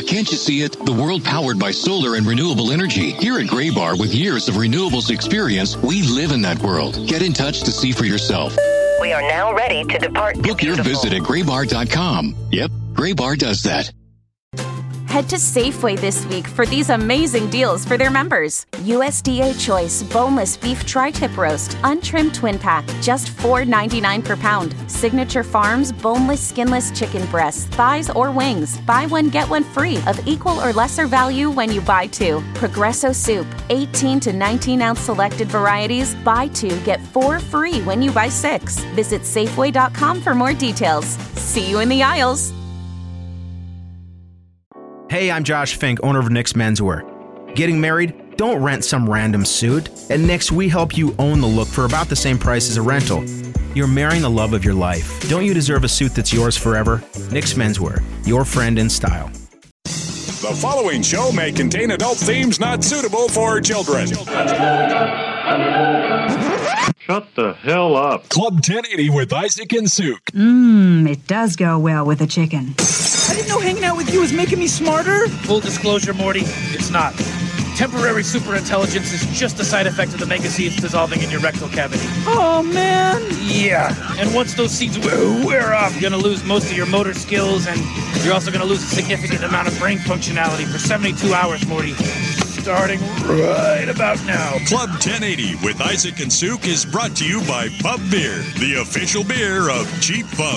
can't you see it? The world powered by solar and renewable energy. Here at Gray Bar, with years of renewables experience, we live in that world. Get in touch to see for yourself. We are now ready to depart. Book your visit at graybar.com. Yep, Gray Bar does that. Head to Safeway this week for these amazing deals for their members. USDA Choice Boneless Beef Tri-Tip Roast, Untrimmed Twin Pack, just $4.99 per pound. Signature Farms Boneless Skinless Chicken Breasts, Thighs, or Wings. Buy one, get one free of equal or lesser value when you buy two. Progresso Soup, 18 to 19-ounce selected varieties. Buy two, get four free when you buy six. Visit Safeway.com for more details. See you in the aisles. Hey, I'm Josh Fink, owner of Nick's Menswear. Getting married? Don't rent some random suit. At Nick's, we help you own the look for about the same price as a rental. You're marrying the love of your life. Don't you deserve a suit that's yours forever? Nick's Menswear, your friend in style. The following show may contain adult themes not suitable for children. Shut the hell up. Club 1080 with Isaac and Suk. It does go well with a chicken. I didn't know hanging out with you was making me smarter. Full disclosure, Morty, it's not. Temporary superintelligence is just a side effect of the mega seeds dissolving in your rectal cavity. Oh, man. Yeah, and once those seeds wear off, you're going to lose most of your motor skills, and you're also going to lose a significant amount of brain functionality for 72 hours, Morty. Starting right about now. Club 1080 with Isaac and Suk is brought to you by Pub Beer, the official beer of cheap fun.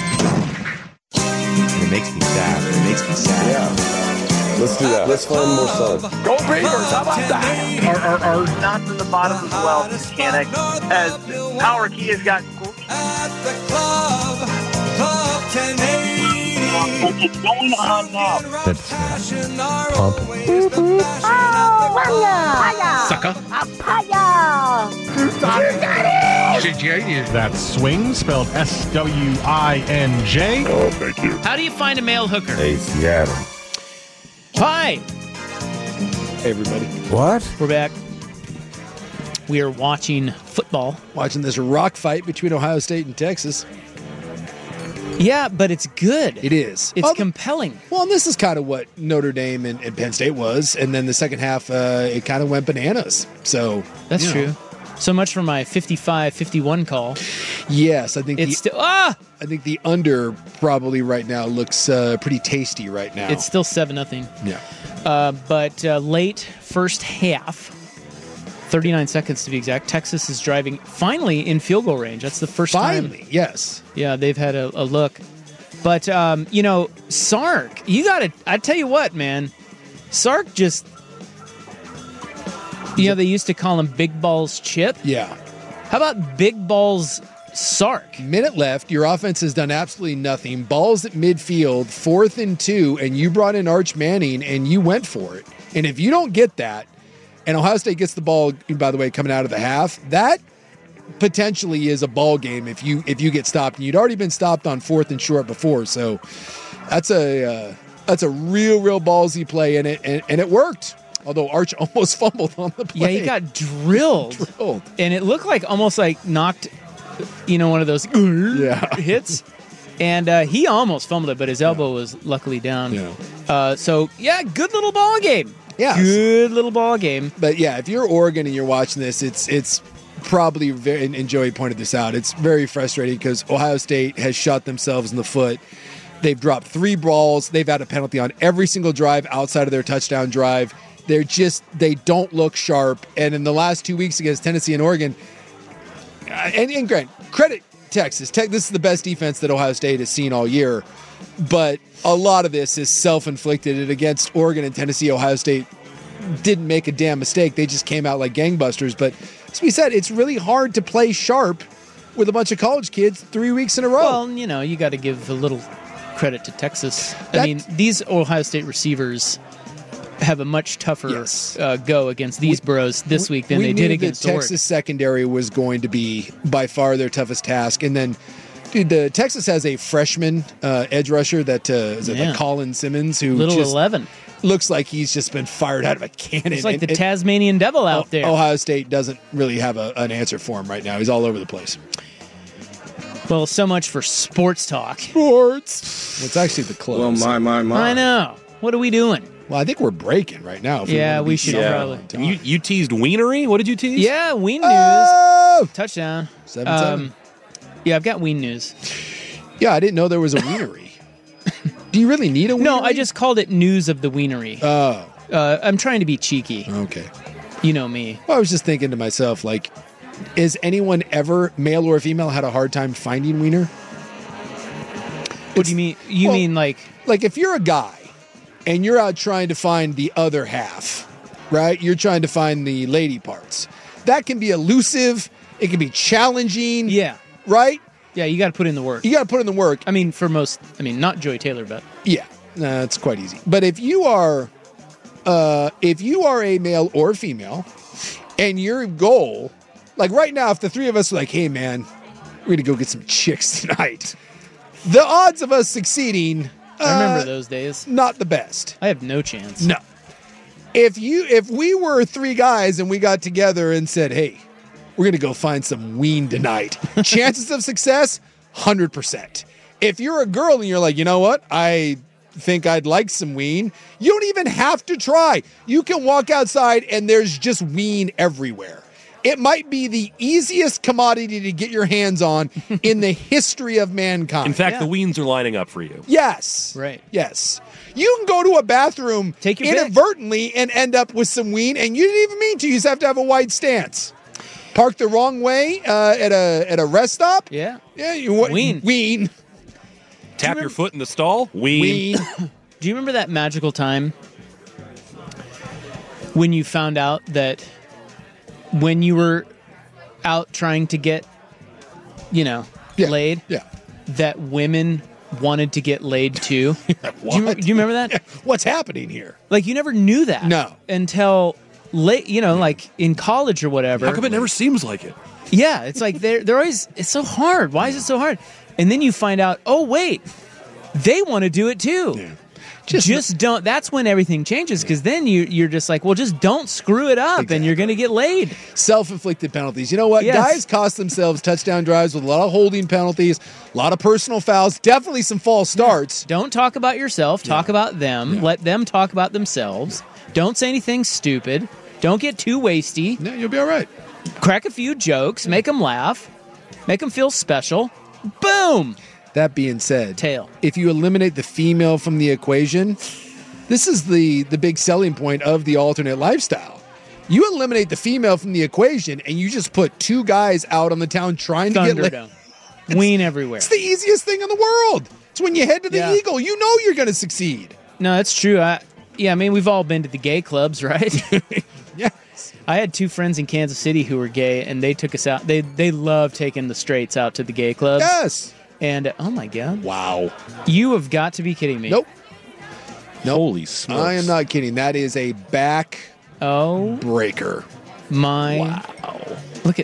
It makes me sad. Yeah. Let's do that. Let's find more sun. Go Beavers! How about that? Our knots in the bottom of the well mechanic as Power Key has got. At the club 1080. It's going on now. That's pumping. Sucker. That's swing, spelled S-W-I-N-J. Oh, thank you. How do you find a male hooker? Hey, Seattle. Hi. Hey, everybody. What? We're back. We are watching football. Watching this rock fight between Ohio State and Texas. Yeah, but it's good. It is. It's compelling. Well, and this is kind of what Notre Dame and Penn State was. And then the second half, it kind of went bananas. So that's true. So much for my 55-51 call. Yes, I think it's I think the under probably right now looks pretty tasty right now. It's still 7-0. Yeah. But late first half, 39 seconds to be exact, Texas is driving finally in field goal range. That's the first time. Finally, yes. Yeah, they've had a look. But, Sark, I tell you what, man, Sark just, they used to call him Big Balls Chip. Yeah. How about Big Balls Sark? Minute left. Your offense has done absolutely nothing. Balls at midfield, 4th and 2, and you brought in Arch Manning, and you went for it. And if you don't get that, and Ohio State gets the ball, by the way, coming out of the half, that potentially is a ball game if you get stopped. And you'd already been stopped on 4th and short before, so that's a real ballsy play in it, and it worked. Although Arch almost fumbled on the play. Yeah, he got drilled. And it looked like almost like knocked, one of those hits. And he almost fumbled it, but his elbow was luckily down. Yeah. Good little ball game. Yeah. Good little ball game. But yeah, if you're Oregon and you're watching this, it's probably very, and Joey pointed this out, it's very frustrating because Ohio State has shot themselves in the foot. They've dropped 3 balls. They've had a penalty on every single drive outside of their touchdown drive. They don't look sharp. And in the last 2 weeks against Tennessee and Oregon, and Grant, credit Texas. This is the best defense that Ohio State has seen all year. But a lot of this is self-inflicted. And against Oregon and Tennessee, Ohio State didn't make a damn mistake. They just came out like gangbusters. But as we said, it's really hard to play sharp with a bunch of college kids 3 weeks in a row. Well, you got to give a little credit to Texas. These Ohio State receivers have a much tougher go against these bros this week than they did against Oregon. Texas secondary was going to be by far their toughest task. And then, dude, Texas has a freshman edge rusher that is like Colin Simmons, who Little 11. Looks like he's just been fired out of a cannon. It's like the Tasmanian devil out there. Ohio State doesn't really have an answer for him right now. He's all over the place. Well, so much for sports talk. Sports. Well, it's actually the close. Well, my. I know. What are we doing? Well, I think we're breaking right now. If Yeah, we we should probably. You teased wienery? What did you tease? Yeah, Ween News. Oh! Touchdown. 7-7. Yeah, I've got Ween News. Yeah, I didn't know there was a wienery. Do you really need a wienery? No, I just called it News of the Wienery. Oh. I'm trying to be cheeky. Okay. You know me. Well, I was just thinking to myself, like, is anyone ever, male or female, had a hard time finding wiener? What do you mean? You mean like if you're a guy and you're out trying to find the other half, right? You're trying to find the lady parts. That can be elusive. It can be challenging. Yeah. Right? Yeah, you got to put in the work. You got to put in the work. I mean, not Joy Taylor, but yeah, it's quite easy. But if you are a male or a female, and your goal, like right now, if the three of us are like, hey man, we're gonna go get some chicks tonight, the odds of us succeeding, I remember those days. Not the best. I have no chance. No. If we were three guys and we got together and said, hey, we're going to go find some ween tonight, chances of success, 100%. If you're a girl and you're like, you know what, I think I'd like some ween, you don't even have to try. You can walk outside and there's just ween everywhere. It might be the easiest commodity to get your hands on in the history of mankind. In fact, the weens are lining up for you. Yes. Right. Yes. You can go to a bathroom Take your inadvertently and end up with some ween, and you didn't even mean to. You just have to have a wide stance. Park the wrong way at a rest stop. Yeah. Yeah. Ween. Tap your foot in the stall. Ween. Do you remember that magical time when you found out that when you were out trying to get, laid, that women wanted to get laid too? Do you remember that? What's happening here? Like, you never knew that. No. Until late, like in college or whatever. How come it never seems like it? Yeah, it's like they're always, it's so hard. Why is it so hard? And then you find out, oh, wait, they want to do it too. Yeah. Just don't. That's when everything changes, because then you're just like, well, just don't screw it up, and you're going to get laid. Self-inflicted penalties. You know what? Yes. Guys cost themselves touchdown drives with a lot of holding penalties, a lot of personal fouls, definitely some false starts. Don't talk about yourself. Talk about them. Yeah. Let them talk about themselves. Don't say anything stupid. Don't get too wasty. Yeah, you'll be all right. Crack a few jokes. Make them laugh. Make them feel special. Boom. That being said, tail. If you eliminate the female from the equation, this is the big selling point of the alternate lifestyle. You eliminate the female from the equation, and you just put two guys out on the town trying to get laid. Ween everywhere. It's the easiest thing in the world. It's when you head to the Eagle. You know you're going to succeed. No, that's true. I mean, we've all been to the gay clubs, right? Yes. I had two friends in Kansas City who were gay, and they took us out. They love taking the straights out to the gay clubs. Yes. And, oh my God. Wow. You have got to be kidding me. Nope. Holy smokes. I am not kidding. That is a back breaker. Wow. Look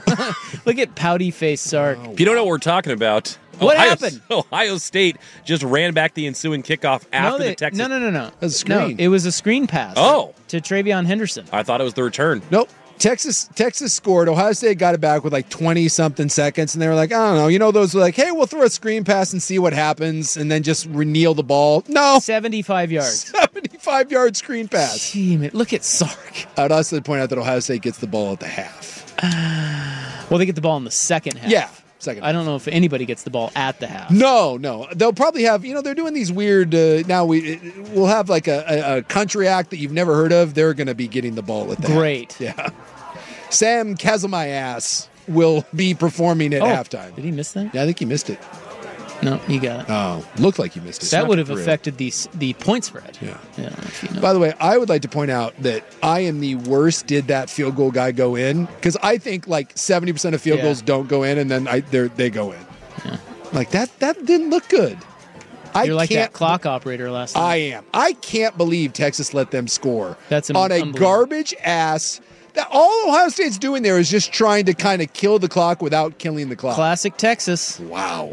at pouty face Sark. If you don't know what we're talking about, what happened? Ohio State just ran back the ensuing kickoff after the Texas. No. A screen. No, it was a screen pass. To Travion Henderson. I thought it was the return. Nope. Texas scored. Ohio State got it back with like 20-something seconds, and they were like, I don't know. Those were like, hey, we'll throw a screen pass and see what happens, and then just kneel the ball. No. 75 yards. 75-yard screen pass. Look at Sark. I would also point out that Ohio State gets the ball at the half. Well, they get the ball in the second half. Yeah. Second. I don't know if anybody gets the ball at the half. No. They'll probably have, they're doing these weird, now we'll have like a country act that you've never heard of. They're going to be getting the ball at the Great. half. Yeah. Sam Kazamayass will be performing at halftime. Did he miss that? Yeah, I think he missed it. No, he got it. Oh, looked like he missed it. That would have affected the point spread. Yeah. By the way, I would like to point out that I am the worst did that field goal guy go in, because I think like 70% of field goals don't go in, and then they go in. Yeah. Like that didn't look good. You're like that clock operator last night. I am. I can't believe Texas let them score. That's on a garbage ass. That all Ohio State's doing there is just trying to kind of kill the clock without killing the clock. Classic Texas. Wow.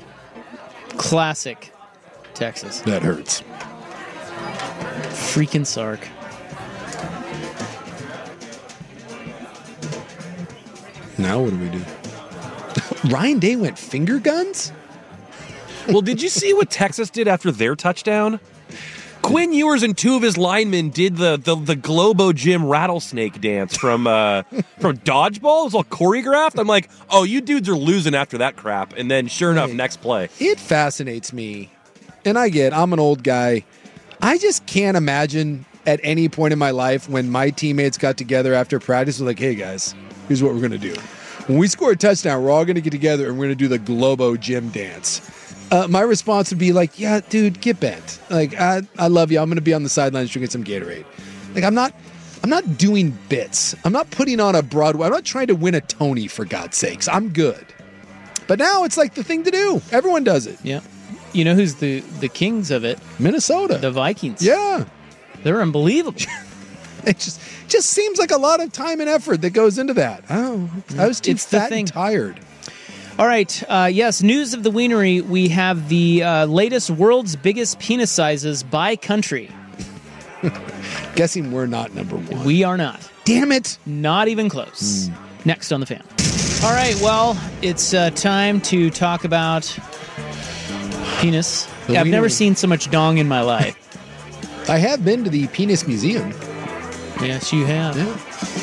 Classic Texas. That hurts. Freaking Sark. Now what do we do? Ryan Day went finger guns? Well, did you see what Texas did after their touchdown? Quinn Ewers and two of his linemen did the Globo Gym rattlesnake dance from Dodgeball. It was all choreographed. I'm like, oh, you dudes are losing after that crap. And then sure enough, next play. It fascinates me, and I'm an old guy. I just can't imagine at any point in my life when my teammates got together after practice, was like, hey guys, here's what we're going to do. When we score a touchdown, we're all going to get together and we're going to do the Globo Gym dance. My response would be like, yeah, dude, get bent. Like, I love you. I'm going to be on the sidelines drinking some Gatorade. Like, I'm not doing bits. I'm not putting on a Broadway. I'm not trying to win a Tony, for God's sakes. I'm good. But now it's like the thing to do. Everyone does it. Yeah. You know who's the kings of it? Minnesota. The Vikings. Yeah. They're unbelievable. It just seems like a lot of time and effort that goes into that. Oh, I was too fat and tired. All right. Yes, news of the Wienery. We have the latest world's biggest penis sizes by country. Guessing we're not number one. We are not. Damn it. Not even close. Next on The Fan. All right. Well, it's time to talk about penis. I've never seen so much dong in my life. I have been to the Penis Museum. Yes, you have. Yeah.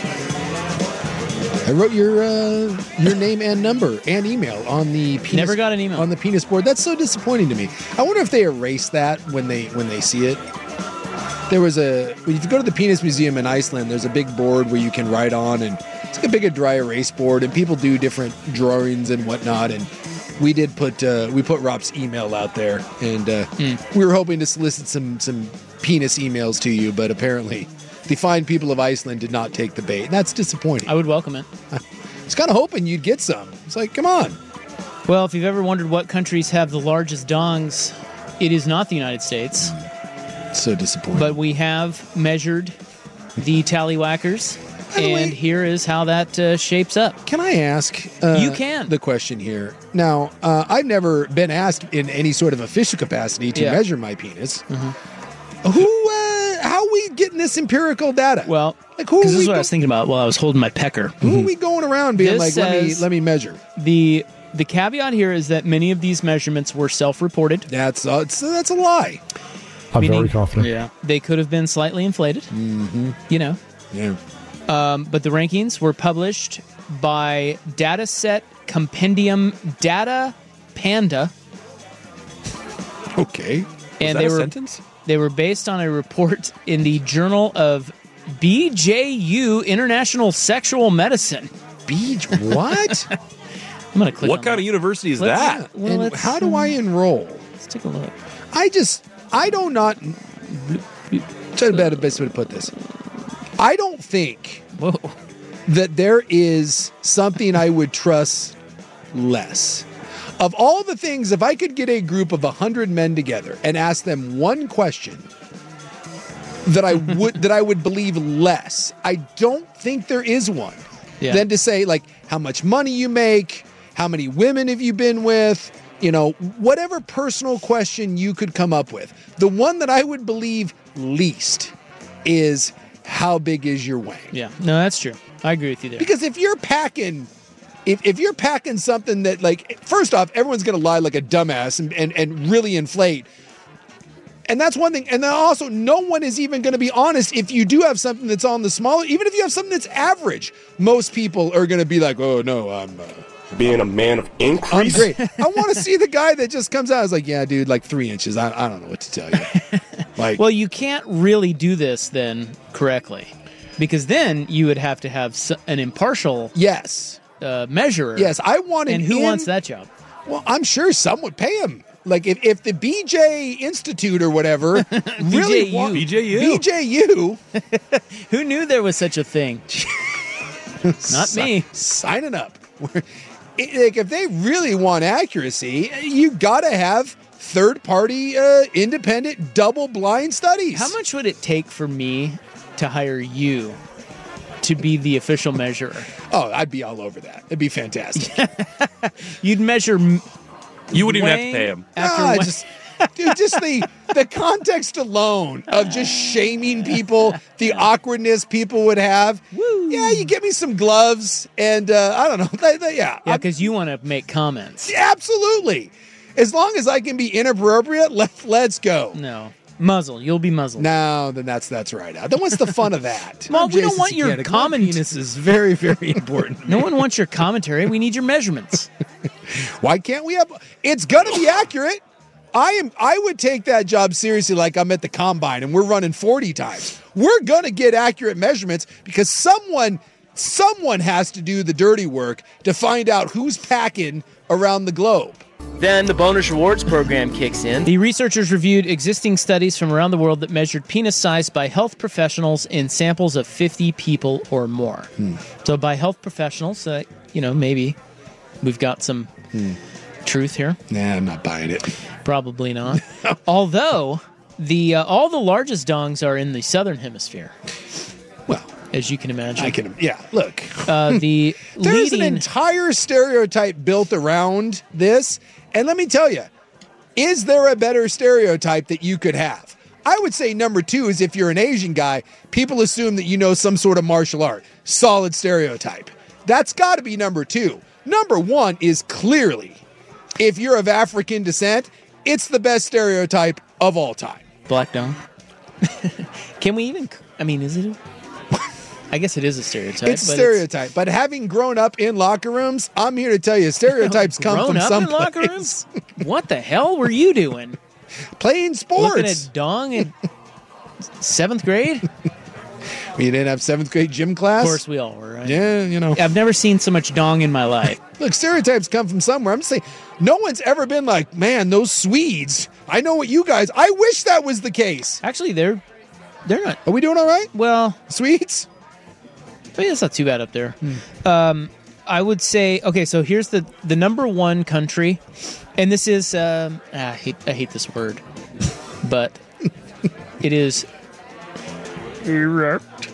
I wrote your name and number and email on the penis. Never got an email on the penis board. That's so disappointing to me. I wonder if they erase that when they see it. There was if you go to the Penis Museum in Iceland, there's a big board where you can write on, and it's like a big dry erase board, and people do different drawings and whatnot. And we put Rob's email out there, and we were hoping to solicit some penis emails to you, but apparently the fine people of Iceland did not take the bait, and that's disappointing. I would welcome it. I was kind of hoping you'd get some. It's like, come on. Well, if you've ever wondered what countries have the largest dongs, it is not the United States. So disappointing. But we have measured the tallywhackers, and here is how that shapes up. Can I ask you can. The question here? Now, I've never been asked in any sort of official capacity to measure my penis. Mm-hmm. How are we getting this empirical data? Well, this is what I was thinking about while I was holding my pecker. Who are we going around being like, let me measure? The caveat here is that many of these measurements were self-reported. That's a lie. I'm very confident. Yeah, they could have been slightly inflated. Mm-hmm. You know. Yeah. But the rankings were published by Dataset Compendium Data Panda. Okay. And they were based on a report in the Journal of BJU International Sexual Medicine. What? I'm going to click. What kind of university is that? And how do I enroll? Let's take a look. I don't try to better best way to put this. I don't think that there is something I would trust less. Of all the things, if I could get a group of 100 men together and ask them one question that I would believe less, I don't think there is one. Yeah. Than to say, like, how much money you make, how many women have you been with, whatever personal question you could come up with. The one that I would believe least is, how big is your wang? Yeah, no, that's true. I agree with you there. Because if you're packing, if you're packing something that, like, first off, everyone's going to lie like a dumbass and really inflate. And that's one thing. And then also, no one is even going to be honest if you do have something that's on the smaller, even if you have something that's average. Most people are going to be like, oh, no, I'm... being a man of increase. I'm great. I want to see the guy that just comes out and is like, yeah, dude, like 3 inches. I don't know what to tell you. Like, well, you can't really do this then correctly, because then you would have to have an impartial measurer. Yes, I want And who wants that job? Well, I'm sure some would pay him. Like, if the BJ Institute or whatever really BJU. Who knew there was such a thing? Not me. Signing up. Like, if they really want accuracy, you got to have third-party, independent, double-blind studies. How much would it take for me to hire you to be the official measurer? Oh, I'd be all over that. It'd be fantastic. You'd measure... You wouldn't even have to pay him. Just the context alone of just shaming people, the awkwardness people would have. Woo. Yeah, you get me some gloves, and I don't know. Yeah, because you want to make comments. Absolutely. As long as I can be inappropriate, let's go. No. Muzzle. You'll be muzzled. No, then that's right out. Then what's the fun of that? Well, we don't want your comment. Penis is very, very important. No one wants your commentary. We need your measurements. Why can't we have? It's gonna be accurate. I would take that job seriously, like I'm at the combine and we're running 40 times. We're gonna get accurate measurements because someone has to do the dirty work to find out who's packing around the globe. Then the bonus rewards program kicks in. The researchers reviewed existing studies from around the world that measured penis size by health professionals in samples of 50 people or more. So by health professionals, maybe we've got some truth here. Nah, I'm not buying it. Probably not. Although all the largest dongs are in the southern hemisphere. Well, as you can imagine. Look. There's an entire stereotype built around this. And let me tell you, is there a better stereotype that you could have? I would say number 2 is if you're an Asian guy, people assume that you know some sort of martial art. Solid stereotype. That's got to be number 2. Number 1 is clearly, if you're of African descent, it's the best stereotype of all time. Black dong. Can we even, is it? I guess it is a stereotype. It's a stereotype. But having grown up in locker rooms, I'm here to tell you, stereotypes come from some locker rooms? What the hell were you doing? Playing sports. Looking at dong in 7th grade? You didn't have 7th grade gym class? Of course we all were, right? Yeah, I've never seen so much dong in my life. Look, stereotypes come from somewhere. I'm just saying, no one's ever been like, man, those Swedes. I know what you guys... I wish that was the case. Actually, they're not... Are we doing all right? Well... Swedes? But it's not too bad up there. I would say, okay, so here's the number 1 country, and this is, I hate this word, but it is erect.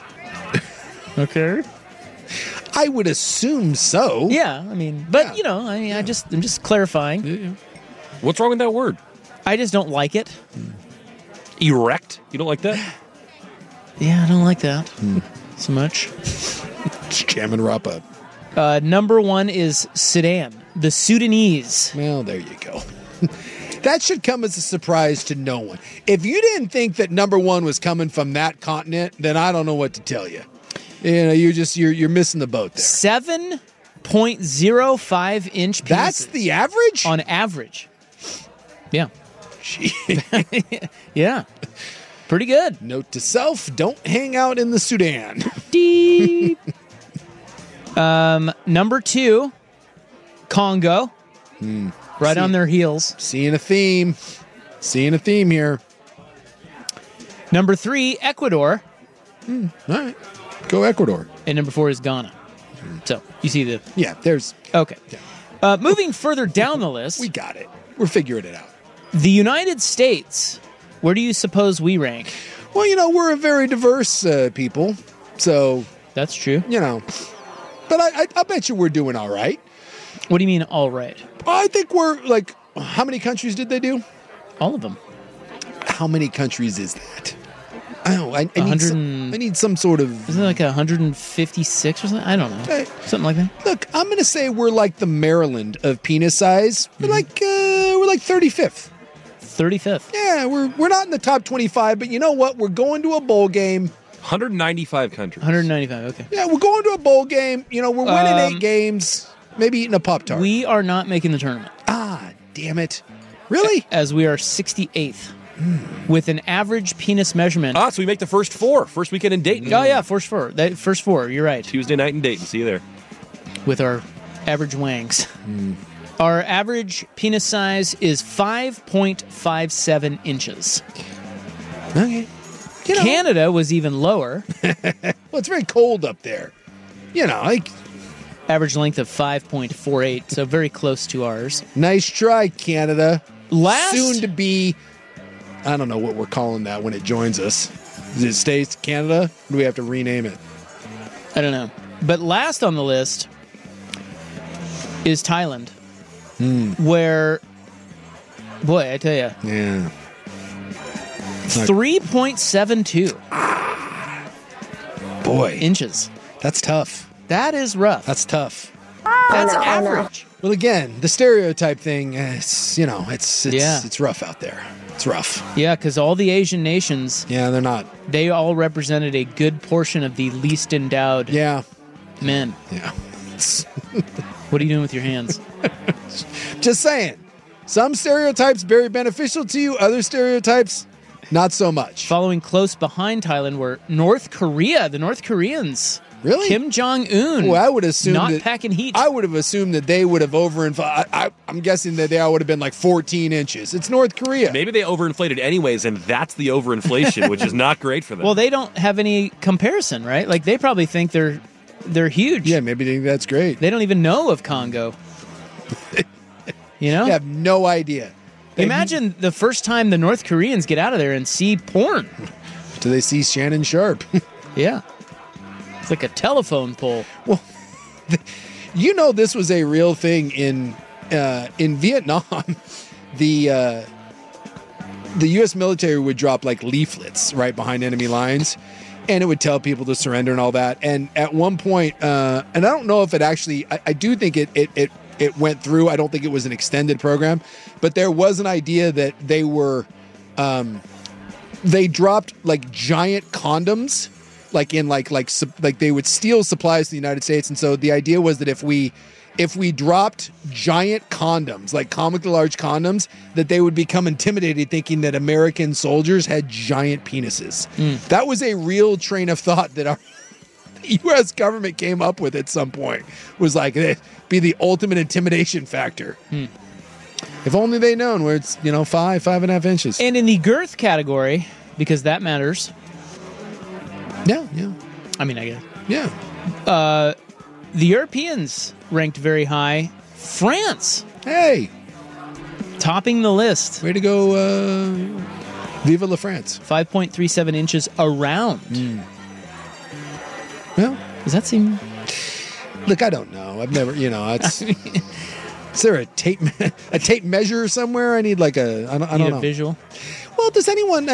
Okay. I would assume so. Yeah, I'm just clarifying. What's wrong with that word? I just don't like it. Erect? You don't like that? Yeah, I don't like that. So much. Jamming Rupp up. Number 1 is Sudan, the Sudanese. Well, there you go. That should come as a surprise to no one. If you didn't think that number 1 was coming from that continent, then I don't know what to tell you. You're missing the boat there. 7.05 inch penises. That's the average? On average. Yeah. Gee. Yeah. Pretty good. Note to self, don't hang out in the Sudan. Deep. Number 2, Congo. Right on their heels. Seeing a theme here. Number 3, Ecuador. All right. Go Ecuador. And number 4 is Ghana. So, you see the... Yeah, there's... Okay. Yeah. Moving further down the list... We got it. We're figuring it out. The United States... Where do you suppose we rank? Well, we're a very diverse people, so... That's true. But I bet you we're doing all right. What do you mean, all right? I think we're, how many countries did they do? All of them. How many countries is that? I don't know. I need some sort of... Isn't it like 156 or something? I don't know. Something like that. Look, I'm going to say we're like the Maryland of penis size. We're like 35th. 35th. Yeah, we're not in the top 25, but you know what? We're going to a bowl game. 195 countries. 195, okay. Yeah, we're going to a bowl game. We're winning 8 games, maybe eating a Pop-Tart. We are not making the tournament. Ah, damn it. Really? As we are 68th. With an average penis measurement. So we make the first 4. First weekend in Dayton. Oh, yeah, first 4. First 4, you're right. Tuesday night in Dayton. See you there. With our average wangs. Our average penis size is 5.57 inches. Okay. Canada was even lower. Well, it's very cold up there. Average length of 5.48, so very close to ours. Nice try, Canada. Last... Soon to be... I don't know what we're calling that when it joins us. Is it States, Canada? Or do we have to rename it? I don't know. But last on the list is Thailand. Where, boy, I tell you. Yeah. 3.72. Boy. Inches. That's tough. That is rough. That's tough. That's average. Well, again, the stereotype thing, it's rough out there. It's rough. Yeah, because all the Asian nations, they're not. They all represented a good portion of the least endowed men. Yeah. What are you doing with your hands? Just saying. Some stereotypes very beneficial to you, other stereotypes not so much. Following close behind Thailand were North Korea, the North Koreans. Really? Kim Jong-un. Well, I would assume not packing heat. I would have assumed that they would have overinflated. I'm guessing that they would have been like 14 inches. It's North Korea. Maybe they overinflated anyways, and that's the overinflation, which is not great for them. Well, they don't have any comparison, right? Like, they probably think they're huge. Yeah, maybe they think that's great. They don't even know of Congo. You know? They have no idea. Imagine the first time the North Koreans get out of there and see porn. Do they see Shannon Sharp? Yeah. It's like a telephone pole. Well, you know, this was a real thing in Vietnam. The U.S. military would drop like leaflets right behind enemy lines, and it would tell people to surrender and all that. And at one point, and I don't know if it actually, I do think it went through. I don't think it was an extended program, but there was an idea that they were, they dropped like giant condoms. Like in like they would steal supplies to the United States, and so the idea was that if we dropped giant condoms, like comically large condoms, that they would become intimidated, thinking that American soldiers had giant penises. That was a real train of thought that our U.S. government came up with at some point. Was like it'd be the ultimate intimidation factor. If only they'd known where it's 5.5 inches. And in the girth category, because that matters. Yeah. I mean, I guess. Yeah. The Europeans ranked very high. France. Hey. Topping the list. Way to go, Viva la France. 5.37 inches around. Well, does that seem... Look, I don't know. I've never, it's... Is there a tape measure somewhere? I need like I don't know. A visual? Well, does anyone...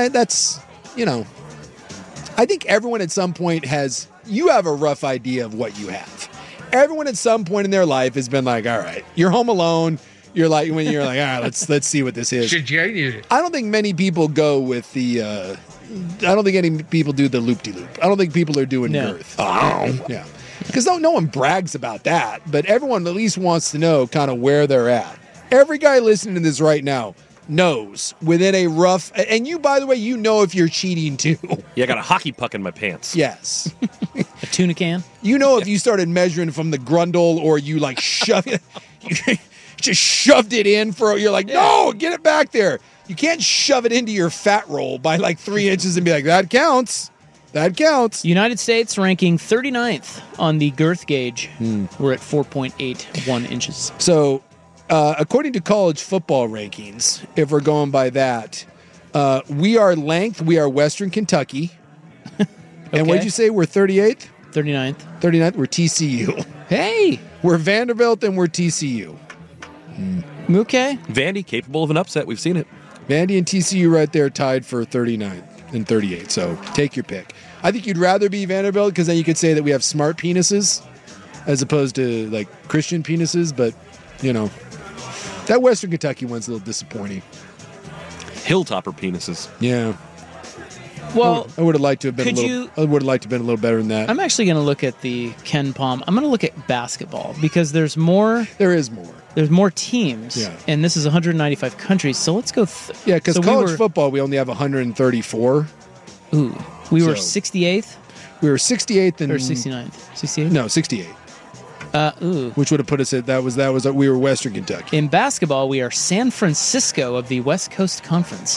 I think everyone at some point you have a rough idea of what you have. Everyone at some point in their life has been like, all right, you're home alone. You're like, all right, let's see what this is. I don't think many people go with the, I don't think any people do the loop-de-loop. I don't think people are doing girth. Oh. Yeah. Because no one brags about that, but everyone at least wants to know kind of where they're at. Every guy listening to this right now knows within a rough, and you, by the way, if you're cheating too. Yeah, I got a hockey puck in my pants. Yes. A tuna can. If you started measuring from the grundle, or you like shove it, you just shoved it in you're like, no, get it back there. You can't shove it into your fat roll by like 3 inches and be like, that counts. That counts. United States ranking 39th on the girth gauge. We're at 4.81 inches. So, according to college football rankings, if we're going by that, we are Western Kentucky. And what did you say? We're 38th? 39th. 39th. We're TCU. Hey! We're Vanderbilt and we're TCU. Okay. Vandy, capable of an upset. We've seen it. Vandy and TCU right there tied for 39 and 38. So take your pick. I think you'd rather be Vanderbilt because then you could say that we have smart penises as opposed to like Christian penises. But, that Western Kentucky one's a little disappointing. Hilltopper penises. Yeah. Well, I would have liked to have been a little better than that. I'm actually going to look at the Ken Palm. I'm going to look at basketball because there's more. There is more. There's more teams. Yeah. And this is 195 countries. So let's go. Yeah, because college football, we only have 134. Ooh. We were 68th? We were 68th and. Or 69th? 68th? No, 68. Which would have put us at we were Western Kentucky. In basketball, we are San Francisco of the West Coast Conference.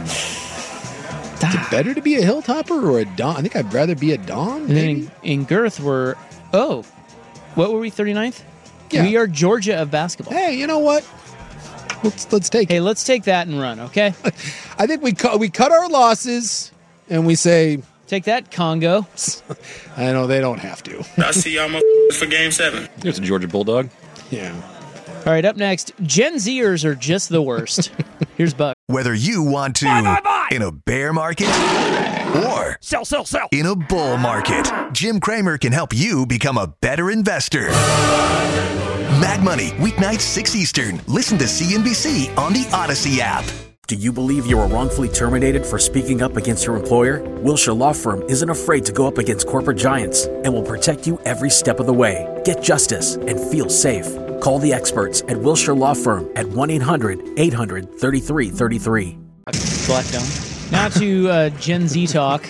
Is it better to be a Hilltopper or a Don? I think I'd rather be a Don. And then in girth, what were we, 39th? Yeah. We are Georgia of basketball. Hey, you know what? Let's take it. Hey, let's take that and run, okay? I think we cut our losses and we say, take that, Congo. I know they don't have to. I see y'all for Game 7. Here's a Georgia Bulldog. Yeah. All right, up next, Gen Zers are just the worst. Here's Buck. Whether you want to in a bear market or sell in a bull market, Jim Cramer can help you become a better investor. Mag Money, weeknights 6 Eastern. Listen to CNBC on the Odyssey app. Do you believe you were wrongfully terminated for speaking up against your employer? Wilshire Law Firm isn't afraid to go up against corporate giants and will protect you every step of the way. Get justice and feel safe. Call the experts at Wilshire Law Firm at 1-800-800-3333. Black down. Now to Gen Z talk.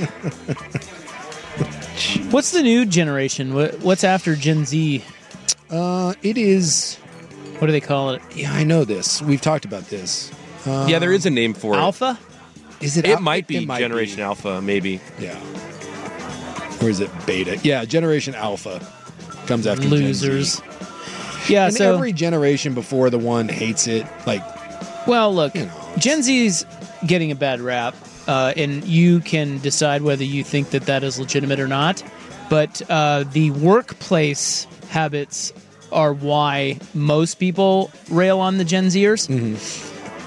What's the new generation? What's after Gen Z? It is... What do they call it? Yeah, I know this. We've talked about this. Yeah, there is a name for it. Alpha? Is it? It might be Generation Alpha, maybe. Yeah. Or is it Beta? Yeah, Generation Alpha comes after losers. Gen Z. Yeah, and so every generation before the one hates it. Like, well, look, Gen Z's getting a bad rap, and you can decide whether you think that is legitimate or not. But the workplace habits are why most people rail on the Gen Zers. Mm-hmm.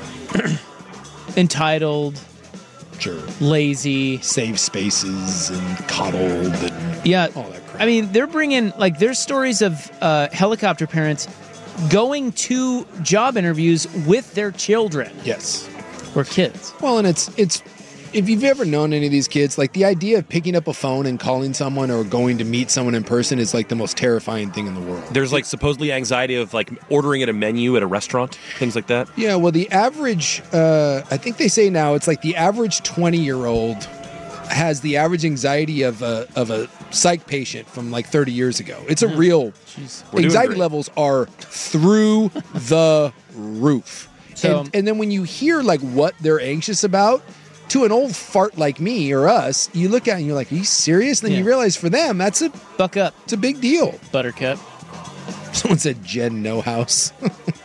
Entitled, sure, lazy, save spaces and coddled, and all that crap. I mean, they're bringing there's stories of helicopter parents going to job interviews with their children. Yes, or kids. Well, and it's if you've ever known any of these kids, like the idea of picking up a phone and calling someone or going to meet someone in person is like the most terrifying thing in the world. There's like supposedly anxiety of like ordering at a menu at a restaurant, things like that. Yeah, well, the average, I think they say now it's like the average 20-year-old has the average anxiety of a psych patient from like 30 years ago. It's a real anxiety levels are through the roof. So, and then when you hear like what they're anxious about, to an old fart like me or us, you look at it and you're like, are you serious? And then you realize for them, that's a buck up. It's a big deal. Buttercup. Someone said Jen no house.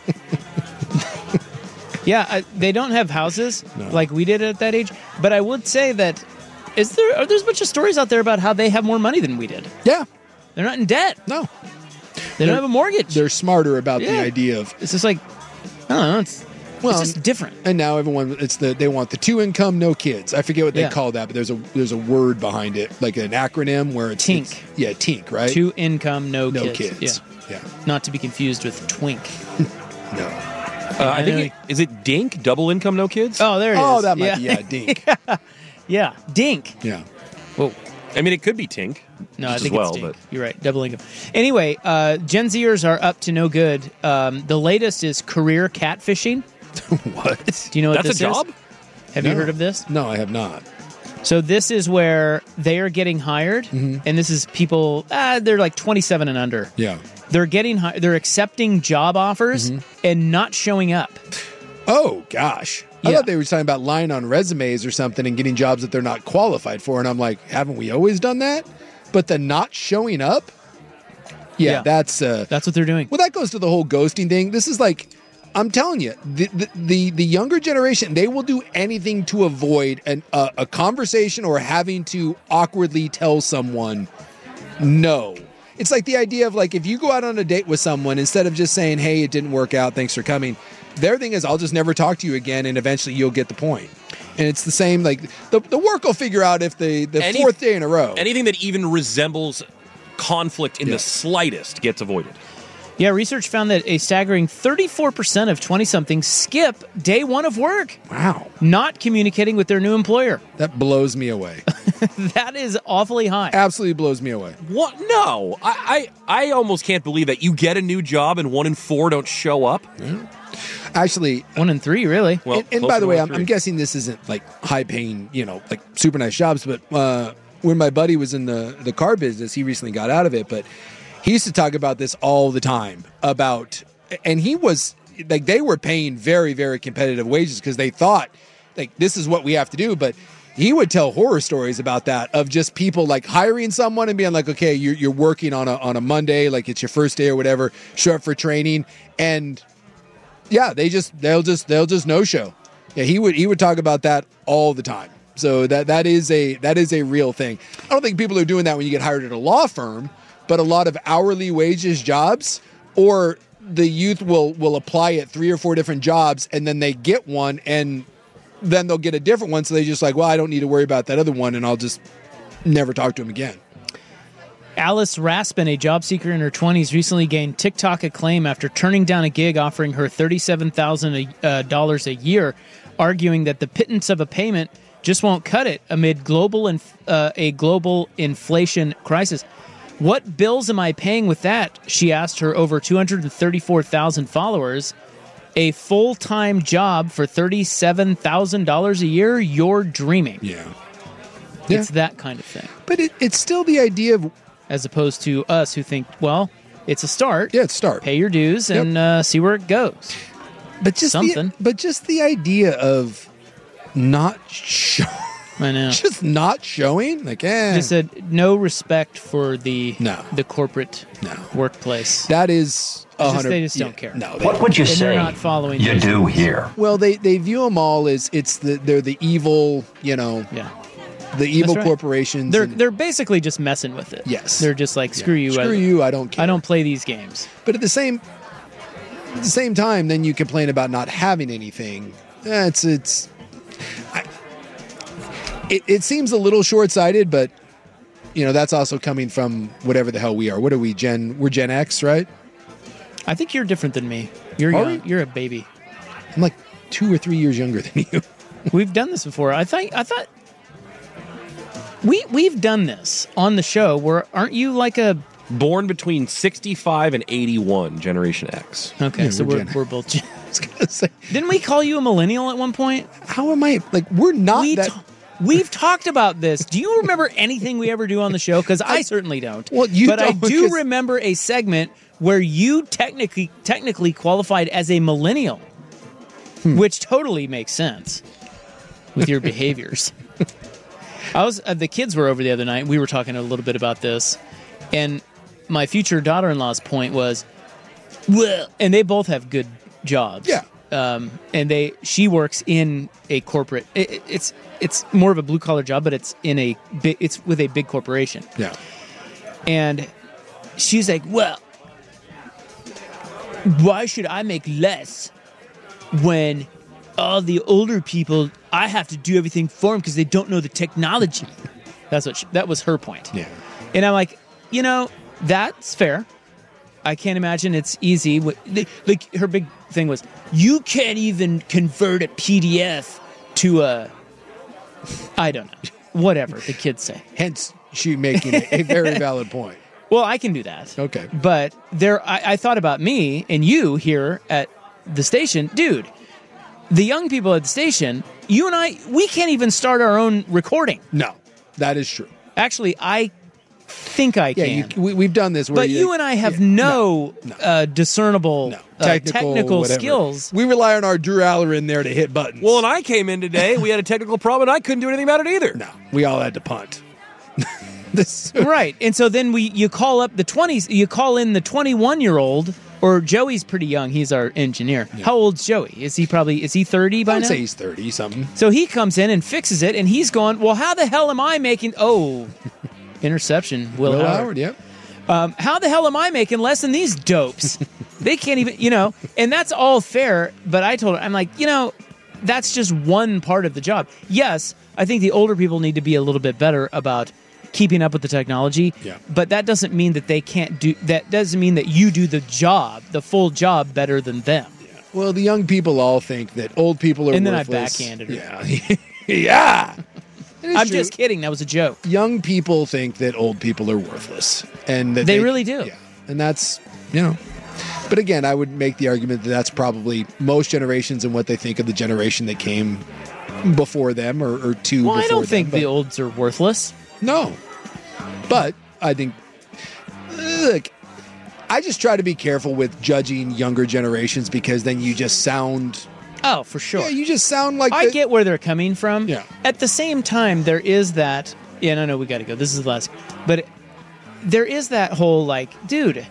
Yeah, they don't have houses like we did at that age. But I would say that there's a bunch of stories out there about how they have more money than we did. Yeah. They're not in debt. No. They don't have a mortgage. They're smarter about the idea of... It's just like, I don't know, it's just different. And now everyone, they want the 2 income, no kids. I forget what they call that, but there's a word behind it, like an acronym where it's... TINK. TINK, right? 2 income, no kids. Yeah. Not to be confused with twink. No. I think is it DINK? Double income, no kids? Oh, there it is. Oh, that might be, DINK. Yeah, DINK. Yeah. Whoa. I mean, it could be TINK. No, I think it's DINK. You're right, double income. Anyway, Gen Zers are up to no good. The latest is career catfishing. What? Do you know what this is? That's a job? Have you heard of this? No, I have not. So this is where they are getting hired, and this is people, they're like 27 and under. Yeah. They're they're accepting job offers and not showing up. Oh, gosh. I thought they were talking about lying on resumes or something and getting jobs that they're not qualified for. And I'm like, haven't we always done that? But the not showing up? Yeah. That's what they're doing. Well, that goes to the whole ghosting thing. This is like, I'm telling you, the younger generation, they will do anything to avoid a conversation or having to awkwardly tell someone no. It's like the idea of like, if you go out on a date with someone, instead of just saying, hey, it didn't work out, thanks for coming, their thing is, I'll just never talk to you again, and eventually you'll get the point. And it's the same, like, the work will figure out if the fourth day in a row. Anything that even resembles conflict in the slightest gets avoided. Yeah, research found that a staggering 34% of 20-somethings skip day one of work. Wow. Not communicating with their new employer. That blows me away. That is awfully high. Absolutely blows me away. What? No. I almost can't believe that you get a new job and 1 in 4 don't show up. Yeah. Actually, 1 in 3, really. Well, and by the way, I'm guessing this isn't like high paying, like super nice jobs, but when my buddy was in the car business, he recently got out of it, but he used to talk about this all the time and he was like, they were paying very, very competitive wages because they thought like, this is what we have to do. But he would tell horror stories about that, of just people like hiring someone and being like, okay, you're working on a Monday, like it's your first day or whatever, show up for training. And yeah, they'll just no show. Yeah. He would talk about that all the time. So that is a real thing. I don't think people are doing that when you get hired at a law firm, but a lot of hourly wages jobs, or the youth will apply at 3 or 4 different jobs, and then they get one, and then they'll get a different one. So they just like, well, I don't need to worry about that other one, and I'll just never talk to him again. Alice Raspin, a job seeker in her 20s, recently gained TikTok acclaim after turning down a gig offering her $37,000 a year, arguing that the pittance of a payment just won't cut it amid a global inflation crisis. What bills am I paying with that? She asked her over 234,000 followers. A full-time job for $37,000 a year? You're dreaming. Yeah. It's that kind of thing. But it's still the idea of... As opposed to us who think, well, it's a start. Yeah, it's a start. Pay your dues and see where it goes. But just something. Just the idea of not showing... I know. Just not showing? Like, Just no respect for the corporate workplace. That is... They just don't care. No, what would you say they're not following you do here? Well, they view them all as they're the evil, the evil corporations. They're basically just messing with it. Yes. They're just like, screw you. Screw you, I don't care. I don't play these games. But at the same time, then you complain about not having anything. It seems a little short-sighted, but that's also coming from whatever the hell we are. What are we, we're Gen X, right? I think you're different than me. You're young. You're a baby. I'm like 2 or 3 years younger than you. We've done this before. I thought we've done this on the show. Where aren't you like a born between 65 and 81, Generation X? Okay, Yeah, so we're both. I was gonna say, didn't we call you a millennial at one point? How am I? Like, we're not We've talked about this. Do you remember anything we ever do on the show? Because I certainly don't. Well, but I do remember a segment where you technically qualified as a millennial, which totally makes sense with your behaviors. The kids were over the other night. We were talking a little bit about this, and my future daughter-in-law's point was, well, and they both have good jobs. Yeah. And she works in a corporate. It's more of a blue collar job, but it's it's with a big corporation. Yeah. And she's like, well, why should I make less when all the older people, I have to do everything for them because they don't know the technology? That was her point. Yeah. And I'm like, that's fair. I can't imagine it's easy. Like, her big thing was, you can't even convert a PDF to I don't know, whatever the kids say. Hence, she making a very valid point. Well, I can do that. Okay. But I thought about me and you here at the station. Dude, the young people at the station, you and I, we can't even start our own recording. No, that is true. Actually, I think I can. We've done this. But you and I have no discernible technical skills. We rely on our Drew Allerin there to hit buttons. Well, and I came in today. We had a technical problem, and I couldn't do anything about it either. No, we all had to punt. Right. And so then you call up the 20s. You call in the 21-year-old, or Joey's pretty young. He's our engineer. Yeah. How old's Joey? Is he 30 by now? I'd say he's 30 something. So he comes in and fixes it, and he's going, well, how the hell am I making... Oh, interception. Will Howard. Yep. How the hell am I making less than these dopes? They can't even, and that's all fair. But I told her, I'm like, that's just one part of the job. Yes, I think the older people need to be a little bit better about keeping up with the technology. Yeah. But that doesn't mean that they can't do, that doesn't mean that you do the full job better than them. Yeah. Well, the young people all think that old people are worthless. And then I backhanded her. Yeah. Yeah. I'm just kidding. That was a joke. Young people think that old people are worthless. And that they really do. Yeah. And that's, But again, I would make the argument that that's probably most generations and what they think of the generation that came before them or two before them. I don't think the olds are worthless. No. But I think, look, I just try to be careful with judging younger generations because then you just sound... Oh, for sure. Yeah, you just sound like... I get where they're coming from. Yeah. At the same time, there is that... Yeah, no, we got to go. This is the last... But there is that whole, dude,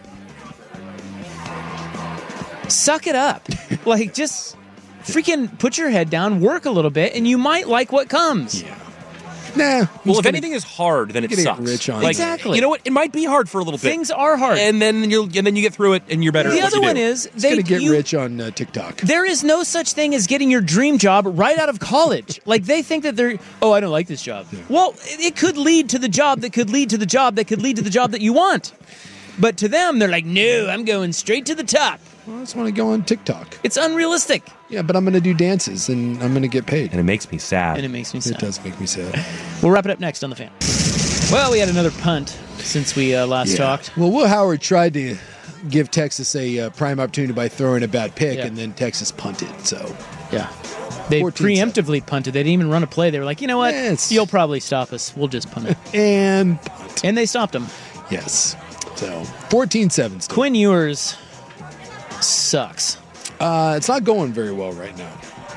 suck it up. Just freaking put your head down, work a little bit, and you might like what comes. Yeah. Nah. Well, if anything is hard, then it sucks. Rich on Exactly. You know what? It might be hard for a little bit. Things are hard. And then you get through it, and you're better. The at what other you one do. is He's going to get rich on TikTok. There is no such thing as getting your dream job right out of college. Like, they think that I don't like this job. Yeah. Well, it could lead to the job that could lead to the job that could lead to the job that you want. But to them, they're like, no, I'm going straight to the top. Well, I just want to go on TikTok. It's unrealistic. Yeah, but I'm going to do dances, and I'm going to get paid. And it makes me sad. It does make me sad. We'll wrap it up next on The Fan. Well, we had another punt since we last talked. Well, Will Howard tried to give Texas a prime opportunity by throwing a bad pick, and then Texas punted. So, yeah. They preemptively punted. They didn't even run a play. They were like, you know what? You'll probably stop us. We'll just punt it. And punt. And they stopped him. Yes. So, 14-7. Quinn Ewers sucks. It's not going very well right now.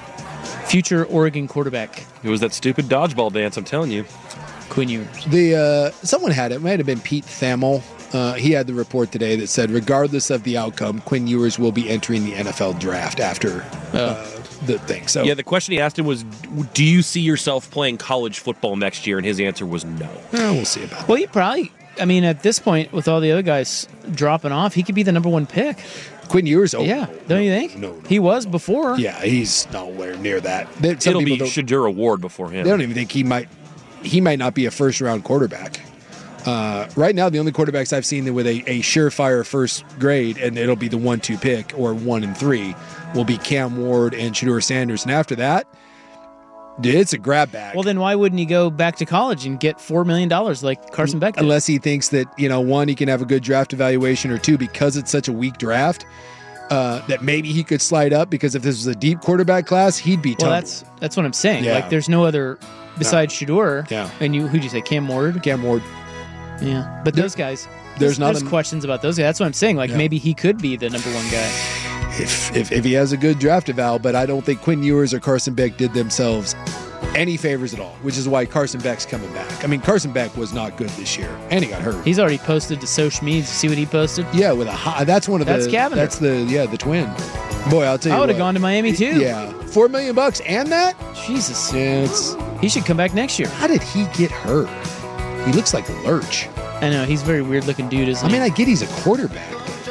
Future Oregon quarterback. It was that stupid dodgeball dance, I'm telling you. Quinn Ewers. Someone had it might have been Pete Thamel. He had the report today that said, regardless of the outcome, Quinn Ewers will be entering the NFL draft after the thing. So yeah, the question he asked him was, do you see yourself playing college football next year? And his answer was no. We'll see about that. Well, he probably, at this point, with all the other guys dropping off, he could be the number one pick. Quinn Ewers? Yeah, don't you think? No. He was before. Yeah, he's nowhere near that. It'll be Shadur Award before him. They don't even think he might not be a first-round quarterback. Right now, the only quarterbacks I've seen with a surefire first grade, and it'll be the 1-2 pick, or 1 and 3, will be Cam Ward and Shadur Sanders. And after that, dude, it's a grab bag. Well, then why wouldn't he go back to college and get $4 million like Carson Beck did? Unless he thinks that, one, he can have a good draft evaluation, or two, because it's such a weak draft, that maybe he could slide up, because if this was a deep quarterback class, he'd be tough. Well, that's what I'm saying. Yeah. Like, there's no other besides Shadur. Yeah. And who'd you say, Cam Ward? Cam Ward. Yeah. But those guys, there's questions about those guys. That's what I'm saying. Like, maybe he could be the number one guy. If he has a good draft eval, but I don't think Quinn Ewers or Carson Beck did themselves any favors at all, which is why Carson Beck's coming back. Carson Beck was not good this year, and he got hurt. He's already posted to social media. See what he posted? Yeah, with that's one of that's Cavender. That's the twin. Boy, I'll tell you, I would have gone to Miami too. Yeah, $4 million and that. Jesus, yeah, he should come back next year. How did he get hurt? He looks like a lurch. I know, he's a very weird looking dude, isn't he? I get he's a quarterback, but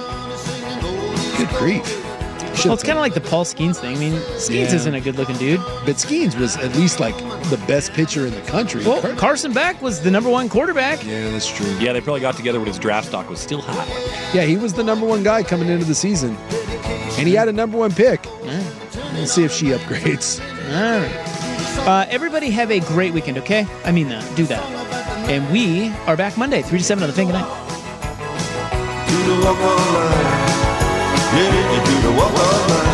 good grief. Well, it's kind of like the Paul Skeens thing. Skeens isn't a good-looking dude. But Skeens was at least like the best pitcher in the country. Well, Carson Beck was the number one quarterback. Yeah, that's true. Yeah, they probably got together when his draft stock was still high. Yeah, he was the number one guy coming into the season. And he had a number one pick. Yeah. We'll see if she upgrades. All right. Everybody have a great weekend, okay? I mean that. Do that. And we are back Monday, 3 to 7 on the Fan. Good night. Do the walk on line. Yeah, you do the walk on line.